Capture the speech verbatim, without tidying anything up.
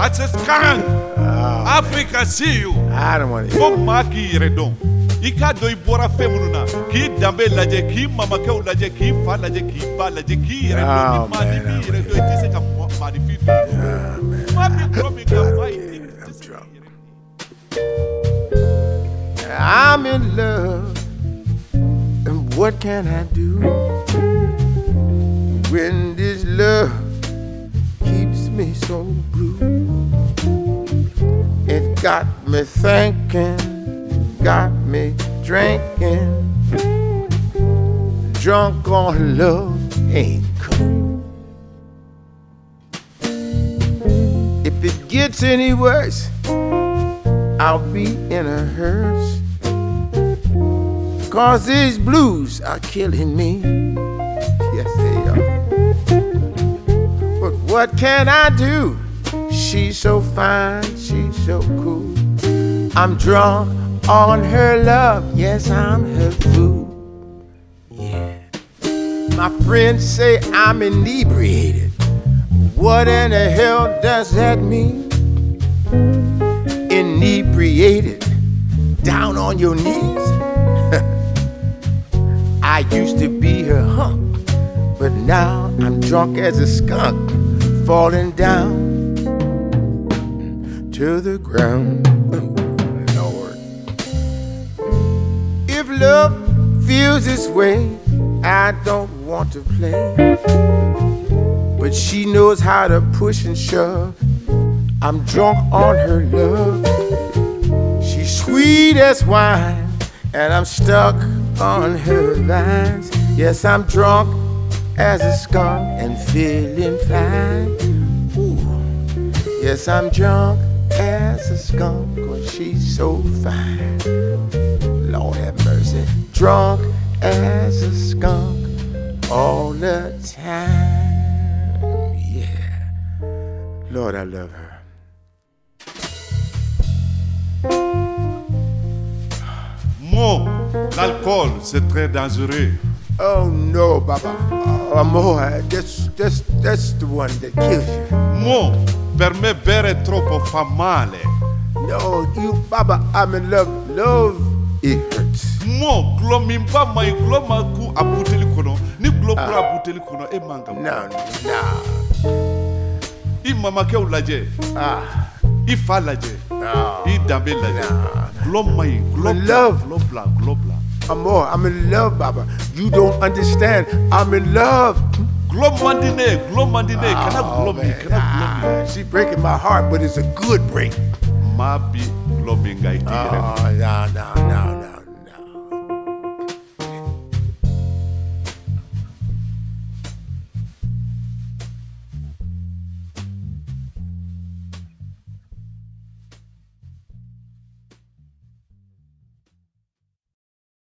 That's a scan. Oh, Africa, see you. I don't want to. Come maki redon. Ika do ibora femununa. Ki dambe laje, ki mama ke laje, ki fa laje, ki ba laje, ki redon. Oh, Ni mani man, mi redon. It is a magnificent. Ah, man. Mami promi ka fight. I'm drunk. I'm in love, and what can I do when this love keeps me so blue? It got me thinking, got me drinking, drunk on love ain't cool. If it gets any worse, I'll be in a hearse, 'cause these blues are killing me. Yes, they are. But what can I do? She's so fine, she's so cool. I'm drunk on her love, yes, I'm her fool. Yeah. My friends say I'm inebriated. What in the hell does that mean? Inebriated, down on your knees? I used to be her hunk, but now I'm drunk as a skunk, falling down to the ground. Lord. If love feels this way, I don't want to play, but she knows how to push and shove. I'm drunk on her love. She's sweet as wine, and I'm stuck on her vines. Yes, I'm drunk as a skunk and feeling fine. Ooh. Yes, I'm drunk as a skunk, 'cause she's so fine. Lord have mercy. Drunk as a skunk all the time. Yeah. Lord, I love her. Mo, l'alcool, c'est très dangereux. Oh no, Baba. Oh, amor, that's, that's, that's the one that kills you. Mo, per me bere troppo fa male. No, you, Baba, I'm in love. Love, it hurts. Mo, glomimba mai gloma ku abuteli kono. Ni globra abuteli kono e manga. No, no. I mama ke ulaje. Ah. I fa laje. No. I dambe laje. Nah. Glomai, globla, Love. globla, globla. Amor, I'm in love, Baba. You don't understand. I'm in love. Glomandine, glomandine. Can I glom me? Can I glom me? She breaking my heart, but it's a good break. Ma bi glominga iti. Oh, no, no, no, no.